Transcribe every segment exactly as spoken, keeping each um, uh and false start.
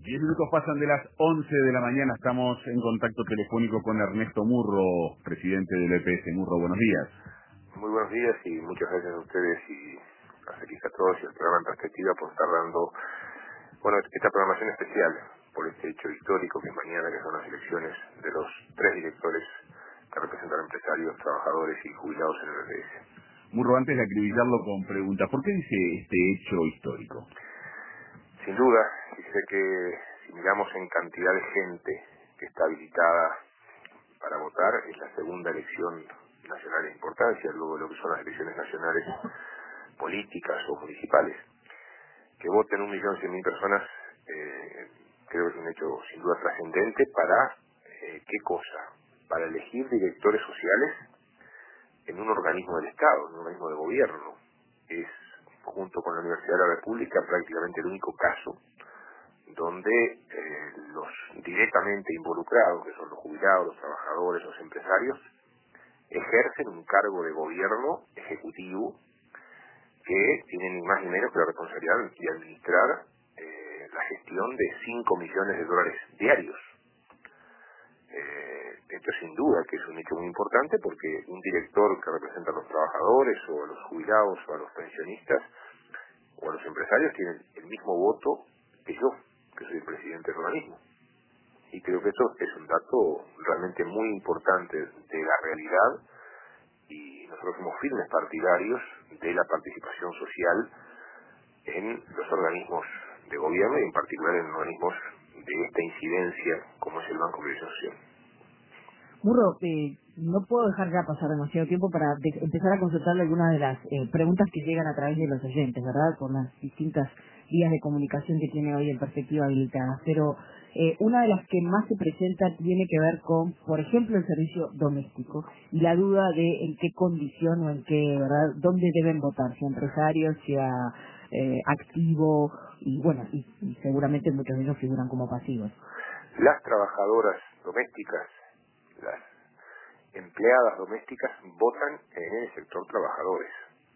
Diez minutos pasan de las once de la mañana, estamos en contacto telefónico con Ernesto Murro, presidente del E P S. Murro, buenos días. Muy buenos días y muchas gracias a ustedes y a Feliz a todos y al programa En Perspectiva por estar dando, bueno, esta programación especial por este hecho histórico que es mañana, que son las elecciones de los tres directores que representan empresarios, trabajadores y jubilados en el E P S. Murro, antes de acribillarlo con preguntas, ¿por qué dice este hecho histórico? Sin duda, y sé que si miramos en cantidad de gente que está habilitada para votar, es la segunda elección nacional de importancia, luego de lo que son las elecciones nacionales políticas o municipales. Que voten un millón cien mil personas, eh, creo que es un hecho sin duda trascendente para, eh, ¿qué cosa? Para elegir directores sociales en un organismo del Estado, en un organismo de gobierno. Es, junto con la Universidad de la República, prácticamente el único caso donde eh, los directamente involucrados, que son los jubilados, los trabajadores, los empresarios, ejercen un cargo de gobierno ejecutivo que tiene ni más ni menos que la responsabilidad de administrar eh, la gestión de cinco millones de dólares diarios. Eh, esto sin duda que es un hecho muy importante porque un director que representa a los trabajadores o a los jubilados o a los pensionistas o a los empresarios tiene el mismo voto que yo, que soy el presidente del organismo. Y creo que eso es un dato realmente muy importante de la realidad y nosotros somos firmes partidarios de la participación social en los organismos de gobierno y en particular en organismos de esta incidencia como es el Banco de Previsión Social. Murro, eh, no puedo dejar ya pasar demasiado tiempo para de- empezar a consultarle algunas de las eh, preguntas que llegan a través de los oyentes, ¿verdad? Por las distintas vías de comunicación que tiene hoy En Perspectiva habilitadas. Pero eh, una de las que más se presenta tiene que ver con, por ejemplo, el servicio doméstico y la duda de en qué condición o en qué, ¿verdad? ¿Dónde deben votar? Si empresarios, si a, eh, activo y bueno, y, y seguramente muchos de ellos figuran como pasivos. Las trabajadoras domésticas, las empleadas domésticas votan en el sector trabajadores.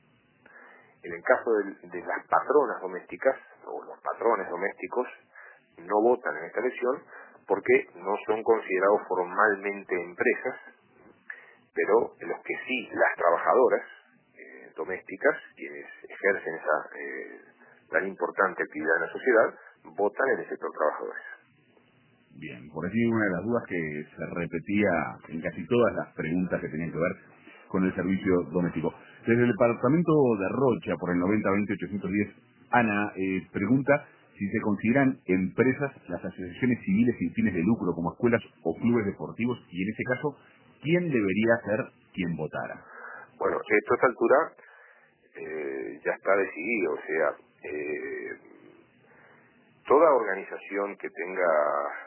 En el caso de, de las patronas domésticas o los patrones domésticos no votan en esta elección porque no son considerados formalmente empresas, pero en los que sí las trabajadoras eh, domésticas, quienes ejercen esa eh, tan importante actividad en la sociedad, votan en el sector trabajadores. Bien, por allí una de las dudas que se repetía en casi todas las preguntas que tenían que ver con el servicio doméstico. Desde el departamento de Rocha, por el noventa veinte ochocientos diez, Ana eh, pregunta si se consideran empresas las asociaciones civiles sin fines de lucro como escuelas o clubes deportivos y en ese caso, ¿quién debería ser quien votara? Bueno, esto a esta altura eh, ya está decidido, o sea, eh, toda organización que tenga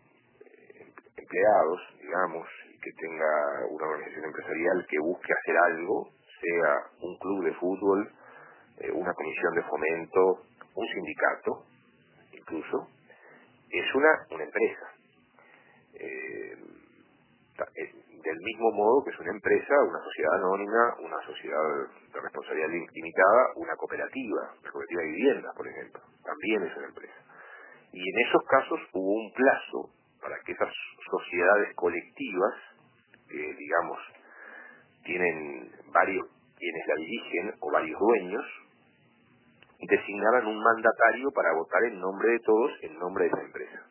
empleados, digamos, y que tenga una organización empresarial que busque hacer algo, sea un club de fútbol, eh, una comisión de fomento, un sindicato, incluso, es una, una empresa. Eh, eh, del mismo modo que es una empresa, una sociedad anónima, una sociedad de responsabilidad limitada, una cooperativa, una cooperativa de viviendas, por ejemplo, también es una empresa. Y en esos casos hubo un plazo para que esas sociedades colectivas, que digamos tienen varios quienes la dirigen o varios dueños, designaran un mandatario para votar en nombre de todos, en nombre de esa empresa.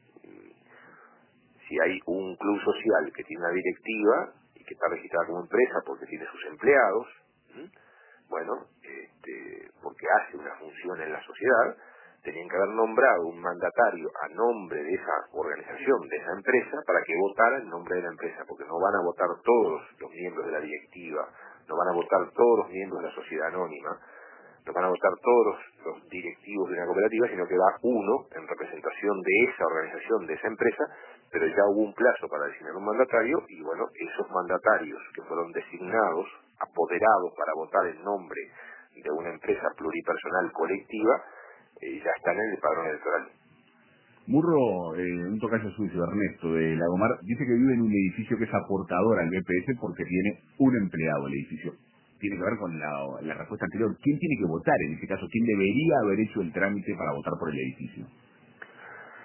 Si hay un club social que tiene una directiva y que está registrada como empresa porque tiene sus empleados, ¿sí? bueno, este, porque hace una función en la sociedad, tenían que haber nombrado un mandatario a nombre de esa organización, de esa empresa, para que votara en nombre de la empresa, porque no van a votar todos los miembros de la directiva, no van a votar todos los miembros de la sociedad anónima, no van a votar todos los, los directivos de una cooperativa, sino que va uno en representación de esa organización, de esa empresa, pero ya hubo un plazo para designar un mandatario y bueno, esos mandatarios que fueron designados, apoderados para votar en nombre de una empresa pluripersonal colectiva, eh, ya están en el padrón electoral. Murro, eh, un tocayo suyo, Ernesto, de Lagomar, dice que vive en un edificio que es aportador al B P S porque tiene un empleado el edificio. Tiene que ver con la, la respuesta anterior. ¿Quién tiene que votar en este caso? ¿Quién debería haber hecho el trámite para votar por el edificio?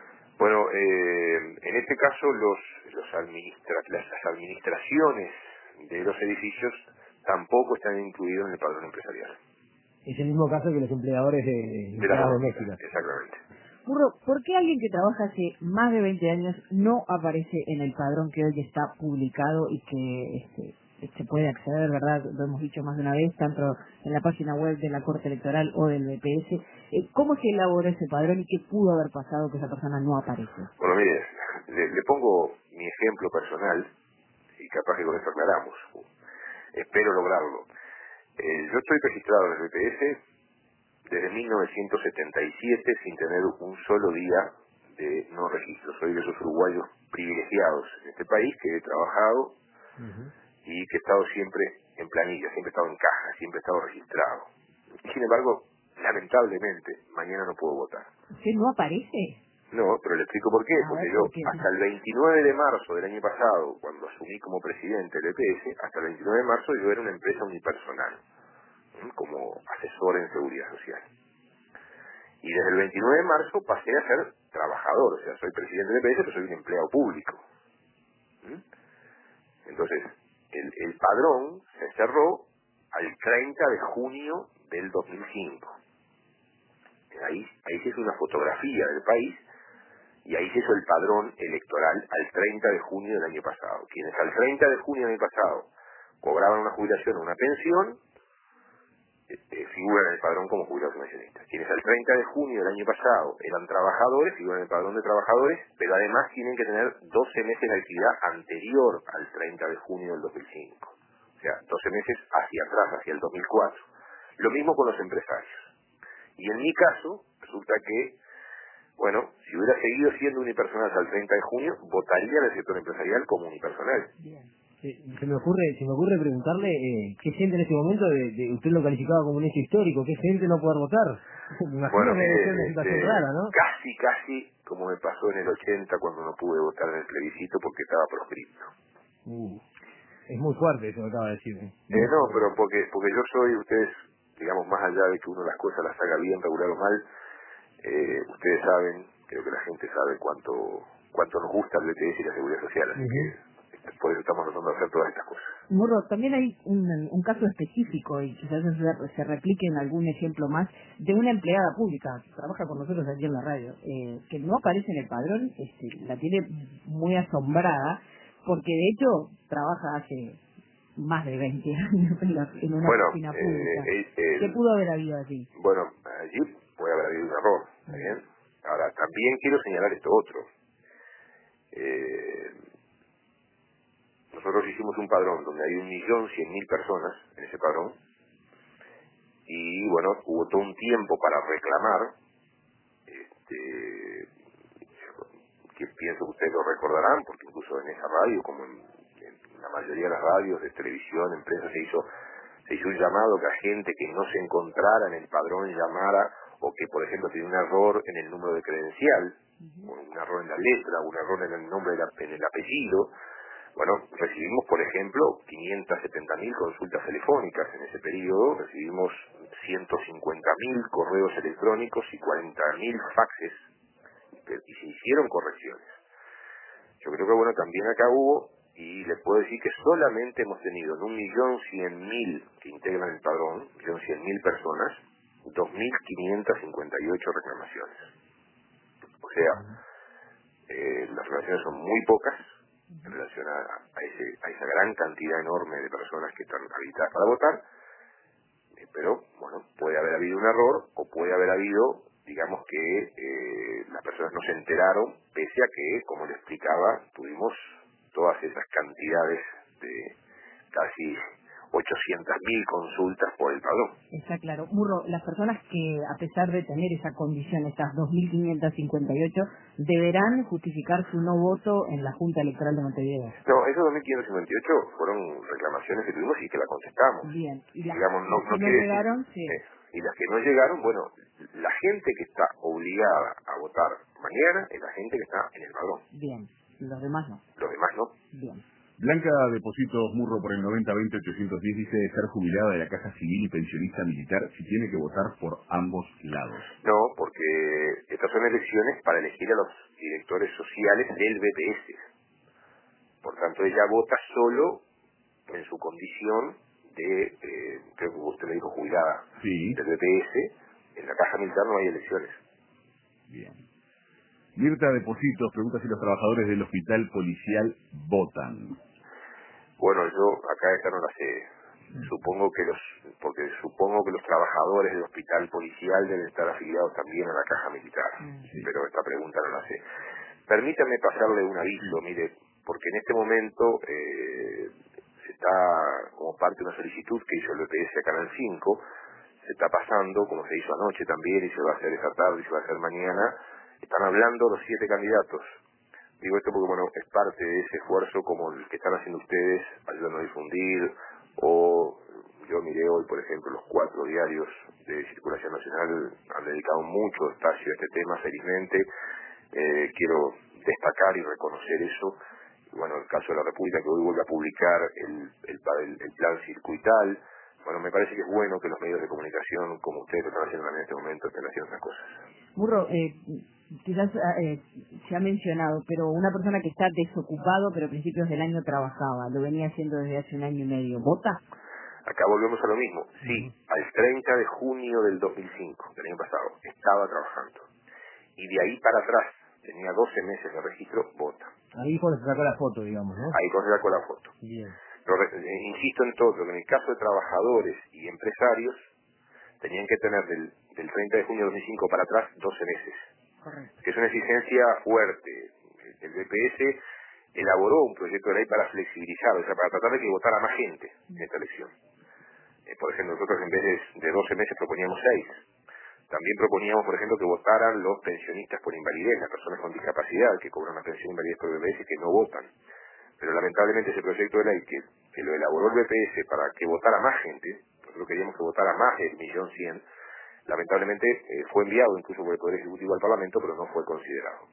Bueno, eh, en este caso los, los administra las, las administraciones de los edificios tampoco están incluidos en el padrón empresarial. Es el mismo caso que los empleadores de, de, de las domésticas. Exactamente. Burro, ¿por qué alguien que trabaja hace más de veinte años no aparece en el padrón que hoy está publicado y que este, se puede acceder, verdad? Lo hemos dicho más de una vez, tanto en la página web de la Corte Electoral o del B P S. Eh, ¿Cómo se elaboró ese padrón y qué pudo haber pasado que esa persona no aparece? Bueno, mire, le, le pongo mi ejemplo personal y capaz que con eso aclaramos. Espero lograrlo. Eh, yo estoy registrado en el B P S desde mil novecientos setenta y siete sin tener un solo día de no registro. Soy de esos uruguayos privilegiados en este país que he trabajado uh-huh. y que he estado siempre en planilla, siempre he estado en caja, siempre he estado registrado. Y sin embargo, lamentablemente, mañana no puedo votar. ¿Usted no aparece? No, pero le explico por qué. A Porque ver, yo, ¿por qué? hasta el veintinueve de marzo del año pasado, cuando asumí como presidente del B P S, hasta el veintinueve de marzo yo era una empresa unipersonal, ¿sí? Como asesor en seguridad social. Y desde el veintinueve de marzo pasé a ser trabajador, o sea, soy presidente del B P S, pero soy un empleado público. ¿Sí? Entonces, el, el padrón se cerró al treinta de junio del dos mil cinco. Ahí, ahí se hizo una fotografía del país y ahí se hizo el padrón electoral al treinta de junio del año pasado. Quienes al treinta de junio del año pasado cobraban una jubilación o una pensión, eh, figuran en el padrón como jubilados pensionistas. Quienes al treinta de junio del año pasado eran trabajadores, figuran en el padrón de trabajadores, pero además tienen que tener doce meses de actividad anterior al treinta de junio del dos mil cinco. O sea, doce meses hacia atrás, hacia el dos mil cuatro. Lo mismo con los empresarios. Y en mi caso, resulta que, bueno, si hubiera seguido siendo unipersonal hasta el treinta de junio, votaría en el sector empresarial como unipersonal. Bien. Se, se me ocurre se me ocurre preguntarle eh, qué siente en este momento, de, de usted lo calificaba como un hecho histórico, qué gente no poder votar. Me imagino Bueno, que debe mire, ser una situación este, rara, ¿no? Casi, casi como me pasó en el ochenta cuando no pude votar en el plebiscito porque estaba proscripto. Uh, es muy fuerte eso que acaba de decir. Eh, no, pero porque porque yo soy, ustedes, digamos, más allá de que uno las cosas las haga bien, regular o mal, eh, ustedes saben, creo que la gente sabe cuánto cuánto nos gusta el B P S y la seguridad social, así uh-huh. que por eso estamos tratando de hacer todas estas cosas. Murro, también hay un, un caso específico, y quizás se, se replique en algún ejemplo más, de una empleada pública que trabaja con nosotros aquí en la radio, eh, que no aparece en el padrón, este, la tiene muy asombrada, porque de hecho trabaja hace más de veinte años en, la, en una bueno, oficina eh, pública. el, el, ¿Qué pudo haber habido allí? Bueno, allí puede haber habido un error, ¿está bien? Ahora, también quiero señalar esto otro. Eh, nosotros hicimos un padrón donde hay un millón cien mil personas en ese padrón y, bueno, hubo todo un tiempo para reclamar, este, que pienso que ustedes lo recordarán, porque incluso en esa radio, como en, en la mayoría de las radios de televisión, empresas, se hizo se hizo un llamado que a gente que no se encontrara en el padrón llamara, o que por ejemplo tiene un error en el número de credencial, uh-huh. un error en la letra, un error en el nombre, de la, en el apellido. Bueno, recibimos por ejemplo quinientas setenta mil consultas telefónicas en ese periodo, recibimos ciento cincuenta mil correos electrónicos y cuarenta mil faxes, y se hicieron correcciones. Yo creo que bueno, también acá hubo, y les puedo decir que solamente hemos tenido en un millón cien mil que integran el padrón, un millón cien mil personas, dos mil quinientas cincuenta y ocho reclamaciones. O sea, eh, las reclamaciones son muy pocas en relación a, a, ese, a esa gran cantidad enorme de personas que están habilitadas para votar, eh, pero bueno, puede haber habido un error o puede haber habido, digamos que eh, las personas no se enteraron, pese a que, como le explicaba, tuvimos todas esas cantidades de casi ochocientas mil consultas por el padrón. Está claro. Murro, las personas que, a pesar de tener esa condición, estas dos mil quinientas cincuenta y ocho, deberán justificar su no voto en la Junta Electoral de Montevideo. No, esos dos mil quinientos cincuenta y ocho fueron reclamaciones que tuvimos y que la contestamos. Bien. ¿Y las, Digamos, no, las que no no quiere llegaron? decir, Sí. eh, y las que no llegaron, bueno, la gente que está obligada a votar mañana es la gente que está en el padrón. Bien. Los demás no. Los demás no. Bien. Blanca Depositos Murro por el noventa veinte ochocientos diez dice ser jubilada de la Caja Civil y pensionista militar si tiene que votar por ambos lados. No, porque porque estas son elecciones para elegir a los directores sociales del B P S. Por tanto, ella vota solo en su condición de, eh, creo que usted me dijo, jubilada Sí. del B P S. En la Caja Militar no hay elecciones. Bien. Mirta Depositos pregunta si los trabajadores del hospital policial votan. Bueno, yo acá esta no la sé. Supongo que los, porque supongo que los trabajadores del hospital policial deben estar afiliados también a la Caja Militar. Sí. Pero esta pregunta no la sé. Permítame pasarle un aviso, mire, porque en este momento eh, se está, como parte de una solicitud que hizo el B P S a Canal cinco, se está pasando, como se hizo anoche también, y se va a hacer esta tarde y se va a hacer mañana, están hablando los siete candidatos. Digo esto porque, bueno, es parte de ese esfuerzo como el que están haciendo ustedes, ayudando a difundir, o yo miré hoy, por ejemplo, los cuatro diarios de circulación nacional han dedicado mucho espacio a este tema, felizmente. Eh, quiero destacar y reconocer eso. Y bueno, el caso de la República, que hoy vuelve a publicar el, el, el, el plan circuital. Bueno, me parece que es bueno que los medios de comunicación, como ustedes lo están haciendo en este momento, estén haciendo estas cosas. Murro, eh, quizás eh, se ha mencionado, pero una persona que está desocupado, pero a principios del año trabajaba, lo venía haciendo desde hace un año y medio, ¿vota? Acá volvemos a lo mismo. Sí, al treinta de junio del dos mil cinco, del año pasado, estaba trabajando. Y de ahí para atrás, tenía doce meses de registro, vota. Ahí cuando se sacó la foto, digamos, ¿no? Ahí cuando se sacó la foto. Bien. Pero, eh, insisto en todo, que en el caso de trabajadores y empresarios, tenían que tener del, del treinta de junio de dos mil cinco para atrás doce meses. Correcto. Que es una exigencia fuerte. El B P S elaboró un proyecto de ley para flexibilizar, o sea, para tratar de que votara más gente en esta elección. Eh, por ejemplo, nosotros en vez de, de doce meses proponíamos seis. También proponíamos, por ejemplo, que votaran los pensionistas por invalidez, las personas con discapacidad que cobran una pensión de invalidez por B P S y que no votan. Pero lamentablemente ese proyecto de ley que, que lo elaboró el B P S para que votara más gente, nosotros queríamos que votara más del millón cien, lamentablemente eh, fue enviado incluso por el Poder Ejecutivo al Parlamento, pero no fue considerado.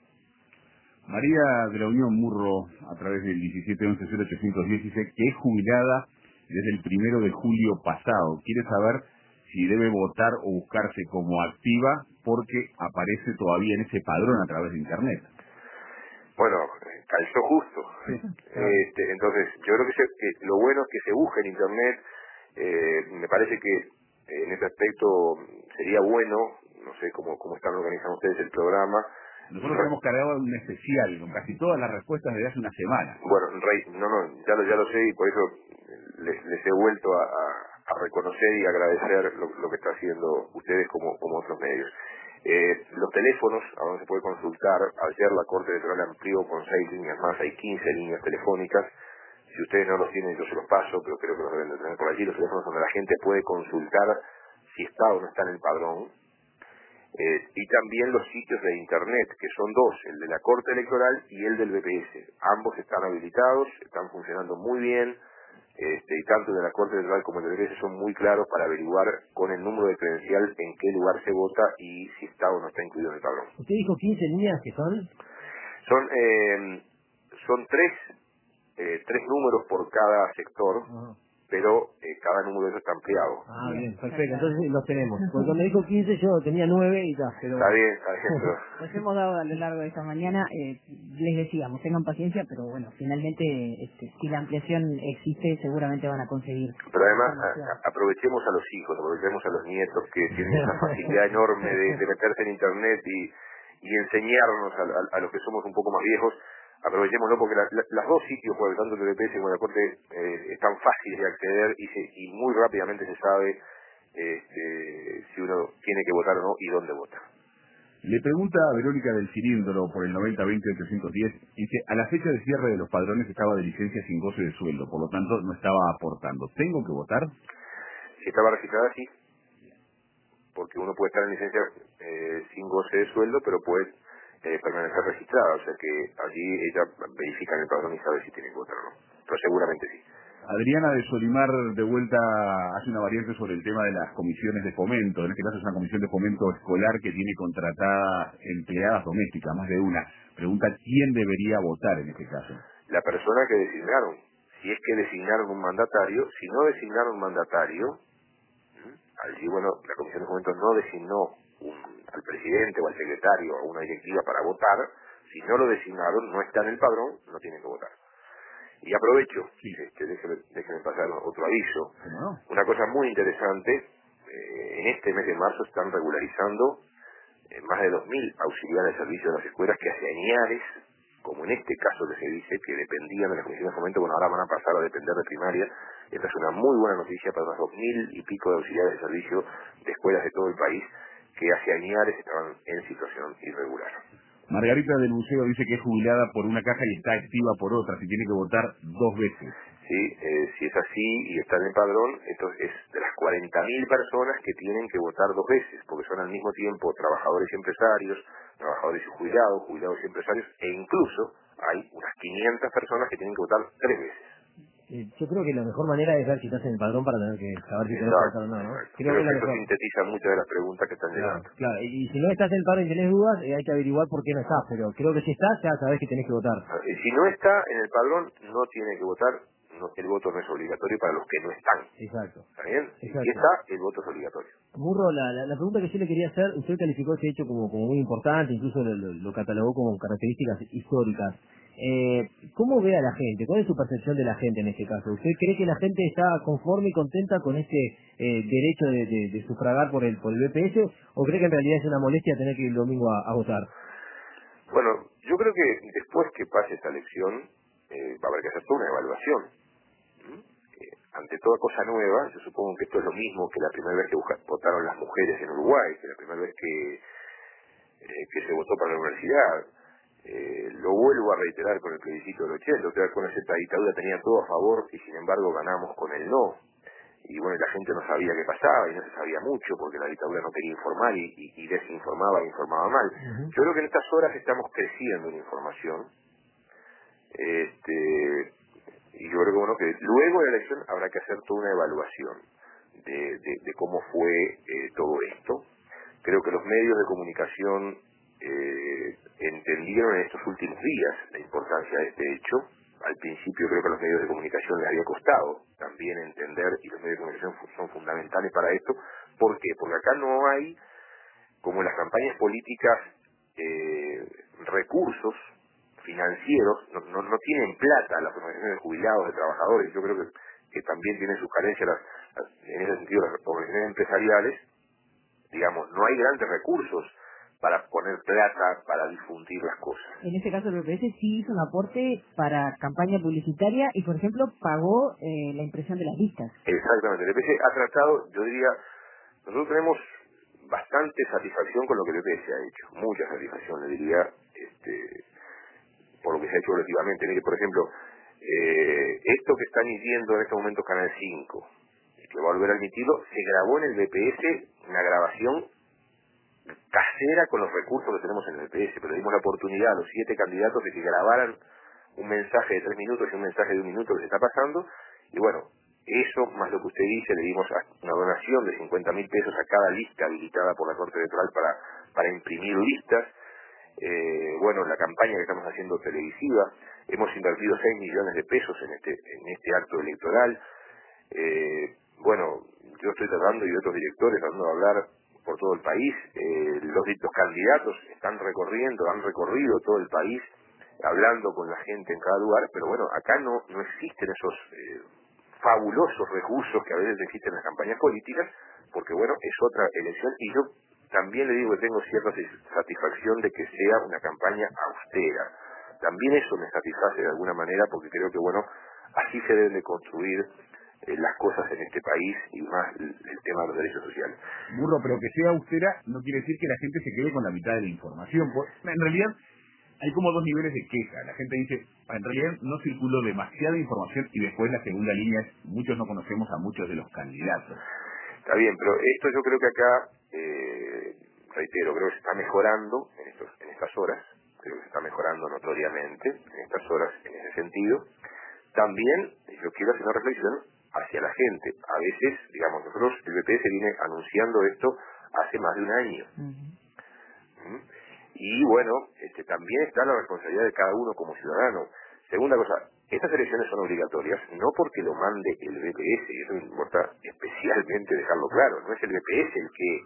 María de la Unión Murro, a través del diecisiete once cero ochocientos diez, dice que es jubilada desde el primero de julio pasado. Quiere saber si debe votar o buscarse como activa porque aparece todavía en ese padrón a través de Internet. Bueno, eh, calzó justo. Sí, claro. Este, entonces, yo creo que, se, que lo bueno es que se busque en Internet. Eh, me parece que eh, en este aspecto sería bueno, no sé cómo, cómo están organizando ustedes el programa. Nosotros tenemos cargado un especial con casi todas las respuestas desde hace una semana. Bueno, Rey, no, no, ya lo, ya lo sé y por eso les, les he vuelto a, a, a reconocer y agradecer lo, lo que está haciendo ustedes como, como otros medios. Eh, los teléfonos, a donde se puede consultar, ayer la Corte Electoral amplió con seis líneas más, hay quince líneas telefónicas. Si ustedes no los tienen, yo se los paso, pero creo que los deben de tener por allí, los teléfonos donde la gente puede consultar si está o no está en el padrón. Eh, y también los sitios de Internet, que son dos, el de la Corte Electoral y el del B P S. Ambos están habilitados, están funcionando muy bien, este, y tanto el de la Corte Electoral como el del B P S son muy claros para averiguar con el número de credencial en qué lugar se vota y si está o no está incluido en el padrón. ¿Usted dijo quince líneas que son? Son, eh, son tres, eh, tres números por cada sector, Ajá. pero eh, cada número de esos está ampliado. Ah, bien, perfecto, entonces los tenemos. Porque cuando dijo quince yo tenía nueve y ya, pero... Está bien, está bien, pero... Nos hemos dado a lo largo de esta mañana, eh, les decíamos, tengan paciencia, pero bueno, finalmente, este, si la ampliación existe, seguramente van a conseguir. Pero además, a, a, aprovechemos a los hijos, aprovechemos a los nietos que tienen esa facilidad enorme de, de meterse en Internet y, y enseñarnos a, a, a los que somos un poco más viejos. Aprovechémoslo porque la, la, las dos sitios, por tanto el B P S como la Corte, eh, están fáciles de acceder y, se, y muy rápidamente se sabe este, si uno tiene que votar o no y dónde vota. Le pregunta a Verónica del Cilindro por el noventa veinte ochocientos diez, dice, a la fecha de cierre de los padrones estaba de licencia sin goce de sueldo, por lo tanto no estaba aportando. ¿Tengo que votar? Si estaba registrada, sí, porque uno puede estar en licencia eh, sin goce de sueldo, pero puede eh, permanecer registrada, o sea que allí ella verifica en el padrón y sabe si tiene que votar o no, pero seguramente sí. Adriana de Solimar de vuelta hace una variante sobre el tema de las comisiones de fomento. En este caso es una comisión de fomento escolar que tiene contratadas empleadas domésticas, más de una. Pregunta, ¿quién debería votar en este caso? La persona que designaron. Si es que designaron un mandatario, si no designaron un mandatario, allí, bueno, la comisión de fomento no designó un al presidente o al secretario o a una directiva para votar, si no lo designaron, no está en el padrón, no tienen que votar. Y aprovecho, Sí. este, déjeme, déjeme pasar otro aviso. ¿No? Una cosa muy interesante, eh, en este mes de marzo están regularizando eh, más de dos mil auxiliares de servicio de las escuelas que hace añares, como en este caso que se dice, que dependían de las comisiones de fomento, bueno, ahora van a pasar a depender de primaria. Esta es una muy buena noticia para unos dos mil y pico de auxiliares de servicio de escuelas de todo el país que hace añares estaban en situación irregular. Margarita del Buceo dice que es jubilada por una caja y está activa por otra, si tiene que votar dos veces. Sí, eh, si es así y está en el padrón, esto es de las cuarenta mil personas que tienen que votar dos veces, porque son al mismo tiempo trabajadores y empresarios, trabajadores y jubilados, jubilados y empresarios, e incluso hay unas quinientas personas que tienen que votar tres veces. Eh, yo creo que la mejor manera es ver si estás en el padrón para tener que saber si tenés que Exacto, votar o no, ¿no? exacto. Creo Creo que es que la esto mejor. sintetiza muchas de las preguntas que están Claro, llegando. claro. Y, y si no estás en el padrón y tenés dudas, eh, hay que averiguar por qué no estás, pero creo que si estás, ya sabés que tenés que votar. Eh, Si no está en el padrón, no tiene que votar, no, el voto no es obligatorio para los que no están. Exacto. ¿Está bien? Y si Exacto. está, el voto es obligatorio. Burro, la, la, la pregunta que yo le quería hacer, usted calificó este hecho como, como muy importante, incluso lo, lo, lo catalogó como características históricas. Eh, ¿Cómo ve a la gente? ¿Cuál es su percepción de la gente en este caso? ¿Usted cree que la gente está conforme y contenta con este eh, derecho de, de, de sufragar por el, por el B P S o cree que en realidad es una molestia tener que ir el domingo a, a votar? Bueno, yo creo que después que pase esta elección, eh, va a haber que hacer toda una evaluación. ¿Mm? Eh, ante toda cosa nueva, yo supongo que esto es lo mismo que la primera vez que busca- votaron las mujeres en Uruguay, que la primera vez que, eh, que se votó para la universidad. Eh, lo vuelvo a reiterar con el plebiscito del ochenta, o sea, con esta dictadura tenía todo a favor y sin embargo ganamos con el no. Y bueno, la gente no sabía qué pasaba y no se sabía mucho porque la dictadura no quería informar y, y, y desinformaba e informaba mal. Uh-huh. Yo creo que en estas horas estamos creciendo en información. Este, y yo creo que bueno que luego de la elección habrá que hacer toda una evaluación de, de, de cómo fue eh, todo esto. Creo que los medios de comunicación eh, entendieron en estos últimos días la importancia de este hecho. Al principio creo que a los medios de comunicación les había costado también entender, y los medios de comunicación fu- son fundamentales para esto. ¿Por qué? Porque acá no hay, como en las campañas políticas, eh, recursos financieros, no, no, no tienen plata las organizaciones de jubilados, de trabajadores. Yo creo que, que también tienen sus carencias las, las- en ese sentido las organizaciones empresariales. Digamos, no hay grandes recursos para poner plata para difundir las cosas. En este caso el B P S sí hizo un aporte para campaña publicitaria y, por ejemplo, pagó eh, la impresión de las listas. Exactamente, el B P S ha tratado, yo diría, nosotros tenemos bastante satisfacción con lo que el B P S ha hecho, mucha satisfacción, le diría, este, por lo que se ha hecho colectivamente. Mire, por ejemplo, eh, esto que está emitiendo en este momento Canal cinco, que va a volver a emitirlo, se grabó en el B P S una grabación casera con los recursos que tenemos en el B P S, pero dimos la oportunidad a los siete candidatos de que grabaran un mensaje de tres minutos y un mensaje de un minuto que se está pasando, y bueno, eso más lo que usted dice, le dimos una donación de cincuenta mil pesos a cada lista habilitada por la Corte Electoral para, para imprimir listas. Eh, bueno, la campaña que estamos haciendo televisiva, hemos invertido seis millones de pesos en este, en este acto electoral. Eh, bueno, yo estoy tratando y otros directores tratando de hablar por todo el país. Eh, los, los candidatos están recorriendo, han recorrido todo el país, hablando con la gente en cada lugar, pero bueno, acá no, no existen esos eh, fabulosos recursos que a veces existen en las campañas políticas, porque bueno, es otra elección y yo también le digo que tengo cierta satisfacción de que sea una campaña austera. También eso me satisface de alguna manera porque creo que bueno, así se deben de construir eh, las cosas en este país y más el, el tema de los derechos sociales. Burro, pero que sea austera no quiere decir que la gente se quede con la mitad de la información. Por- En realidad hay como dos niveles de queja. La gente dice, en realidad no circuló demasiada información y después la segunda línea es, muchos no conocemos a muchos de los candidatos. Está bien, pero esto yo creo que acá, eh, reitero, creo que se está mejorando en, estos, en estas horas, creo que se está mejorando notoriamente en estas horas en ese sentido. También yo quiero hacer una reflexión hacia la gente. A veces, digamos, nosotros, el B P S viene anunciando esto hace más de un año. Uh-huh. ¿Mm? Y bueno, este, también está la responsabilidad de cada uno como ciudadano. Segunda cosa, estas elecciones son obligatorias, no porque lo mande el B P S, y eso me importa especialmente dejarlo claro, no es el B P S el que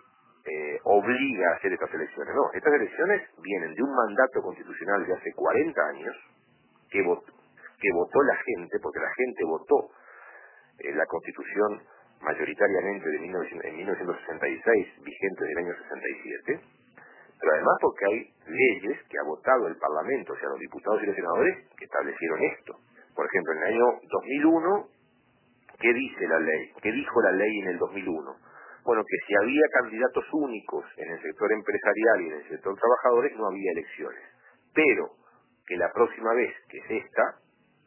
eh, obliga a hacer estas elecciones. No, estas elecciones vienen de un mandato constitucional de hace cuarenta años que votó, que votó la gente, porque la gente votó eh, la Constitución mayoritariamente de mil novecientos, en mil novecientos sesenta y seis, vigente del año sesenta y siete, pero además porque hay leyes que ha votado el Parlamento, o sea, los diputados y los senadores, que establecieron esto. Por ejemplo, en el año dos mil uno, ¿qué dice la ley? ¿Qué dijo la ley en el dos mil uno? Bueno, que si había candidatos únicos en el sector empresarial y en el sector trabajadores, no había elecciones. Pero que la próxima vez, que es esta,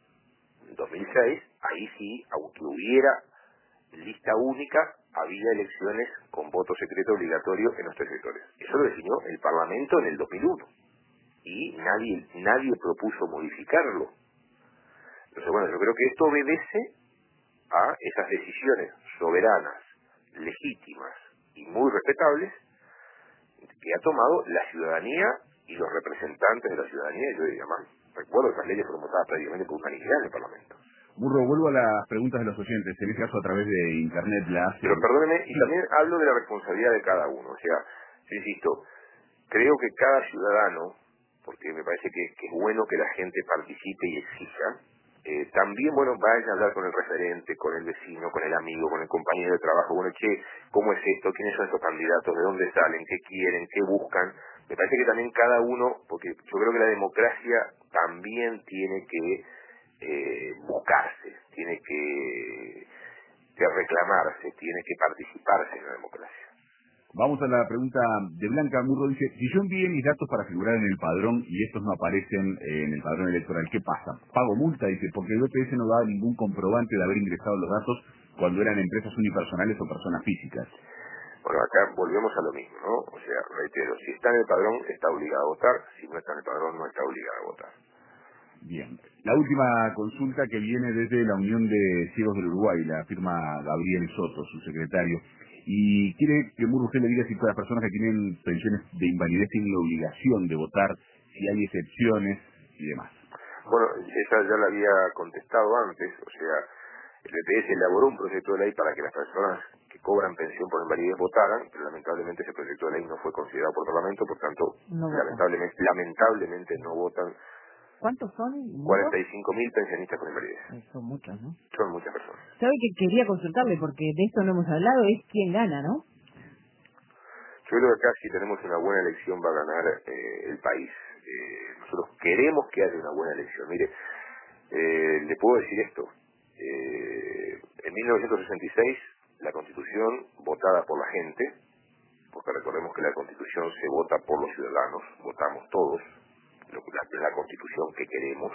en dos mil seis, ahí sí, aunque hubiera lista única, había elecciones con voto secreto obligatorio en los tres sectores. Eso lo definió el Parlamento en el dos mil uno. Y nadie, nadie propuso modificarlo. Entonces, bueno, yo creo que esto obedece a esas decisiones soberanas, legítimas y muy respetables que ha tomado la ciudadanía y los representantes de la ciudadanía. Yo diría más, recuerdo que esas leyes fueron votadas prácticamente por unanimidad en el Parlamento. Burro, vuelvo a las preguntas de los oyentes, en este caso a través de internet la hace. Pero perdóneme, y también hablo de la responsabilidad de cada uno. O sea, yo insisto, creo que cada ciudadano, porque me parece que, que es bueno que la gente participe y exija, eh, también, bueno, vaya a hablar con el referente, con el vecino, con el amigo, con el compañero de trabajo. Bueno, che, ¿cómo es esto? ¿Quiénes son estos candidatos? ¿De dónde salen? ¿Qué quieren? ¿Qué buscan? Me parece que también cada uno, porque yo creo que la democracia también tiene que eh, buscarse, tiene que, que reclamarse, tiene que participarse en la democracia. Vamos a la pregunta de Blanca Murro. Dice, si yo envié mis datos para figurar en el padrón y estos no aparecen eh, en el padrón electoral, ¿qué pasa? ¿Pago multa? Dice, porque el B P S no daba ningún comprobante de haber ingresado los datos cuando eran empresas unipersonales o personas físicas. Bueno, acá volvemos a lo mismo, ¿no? O sea, reitero, si está en el padrón está obligado a votar, si no está en el padrón no está obligado a votar. Bien. La última consulta que viene desde la Unión de Ciegos del Uruguay, la firma Gabriel Soto, su secretario, y quiere que Murro usted le diga si todas las personas que tienen pensiones de invalidez tienen la obligación de votar, si hay excepciones y demás. Bueno, esa ya la había contestado antes, o sea, el B P S elaboró un proyecto de ley para que las personas que cobran pensión por invalidez votaran, pero lamentablemente ese proyecto de ley no fue considerado por el Parlamento, por tanto, No lamentablemente, lamentablemente no votan. ¿Cuántos son? cuarenta y cinco mil pensionistas con invalidez. Eh, Son muchos, ¿no? Son muchas personas. ¿Sabe que quería consultarle? Porque de esto no hemos hablado, es quién gana, ¿no? Yo creo que acá si tenemos una buena elección va a ganar eh, el país. Eh, nosotros queremos que haya una buena elección. Mire, eh, le puedo decir esto. Eh, en mil novecientos sesenta y seis, la Constitución, votada por la gente, porque recordemos que la Constitución se vota por los ciudadanos, votamos todos, lo que la, la Constitución que queremos,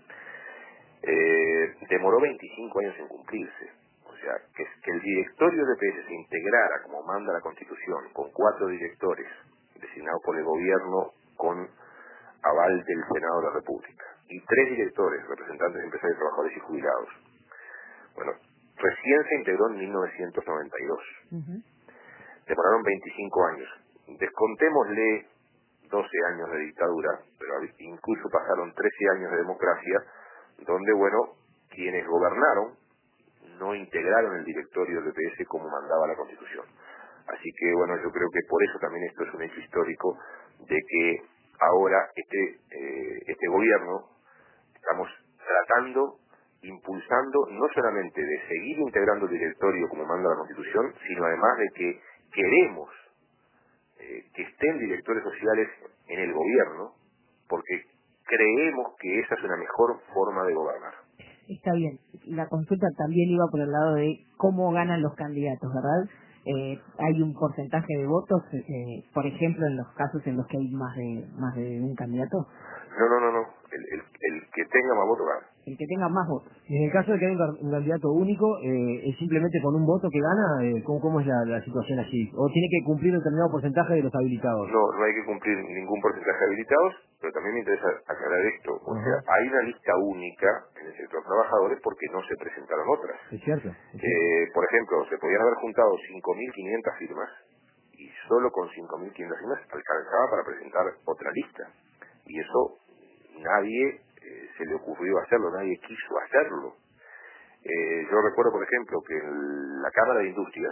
eh, demoró veinticinco años en cumplirse. O sea, que, que el directorio de P S se integrara como manda la Constitución, con cuatro directores designados por el gobierno con aval del Senado de la República, y tres directores, representantes de empresarios, trabajadores y jubilados. Bueno, recién se integró en mil novecientos noventa y dos. Uh-huh. Demoraron veinticinco años. Descontémosle doce años de dictadura, pero incluso pasaron trece años de democracia, donde, bueno, quienes gobernaron no integraron el directorio del P S como mandaba la Constitución. Así que, bueno, yo creo que por eso también esto es un hecho histórico, de que ahora este, eh, este gobierno estamos tratando, impulsando, no solamente de seguir integrando el directorio como manda la Constitución, sino además de que queremos eh, que estén directores sociales en el gobierno, porque creemos que esa es una mejor forma de gobernar. Está bien. La consulta también iba por el lado de cómo ganan los candidatos, ¿verdad? Eh, hay un porcentaje de votos, eh, por ejemplo, en los casos en los que hay más de más de un candidato. No, no, no, no. El, el, el que tenga más votos gana. El que tenga más votos. Y en el caso de que haya un, un candidato único, eh, ¿es simplemente con un voto que gana? Eh, ¿cómo, ¿Cómo es la, la situación así? ¿O tiene que cumplir un determinado porcentaje de los habilitados? No, no hay que cumplir ningún porcentaje de habilitados, pero también me interesa aclarar esto. O Ajá. sea, hay una lista única en el sector trabajadores porque no se presentaron otras. Es cierto. Es cierto. Eh, por ejemplo, se podían haber juntado cinco mil quinientas firmas y solo con cinco mil quinientas firmas alcanzaba para presentar otra lista. Y eso nadie eh, se le ocurrió hacerlo, nadie quiso hacerlo. Eh, yo recuerdo, por ejemplo, que en la Cámara de Industrias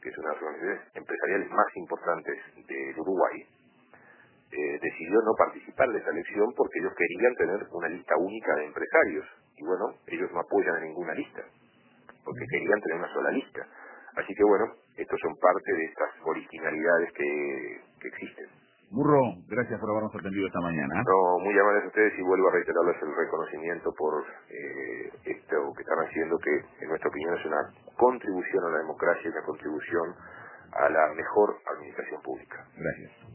que es una de las organizaciones empresariales más importantes del Uruguay, eh, decidió no participar de esa elección porque ellos querían tener una lista única de empresarios. Y bueno, ellos no apoyan a ninguna lista, porque querían tener una sola lista. Así que bueno, estos son parte de estas originalidades que, que existen. Murro, gracias por habernos atendido esta mañana. No, muy amables a ustedes y vuelvo a reiterarles el reconocimiento por eh, esto que están haciendo, que en nuestra opinión es una contribución a la democracia y una contribución a la mejor administración pública. Gracias.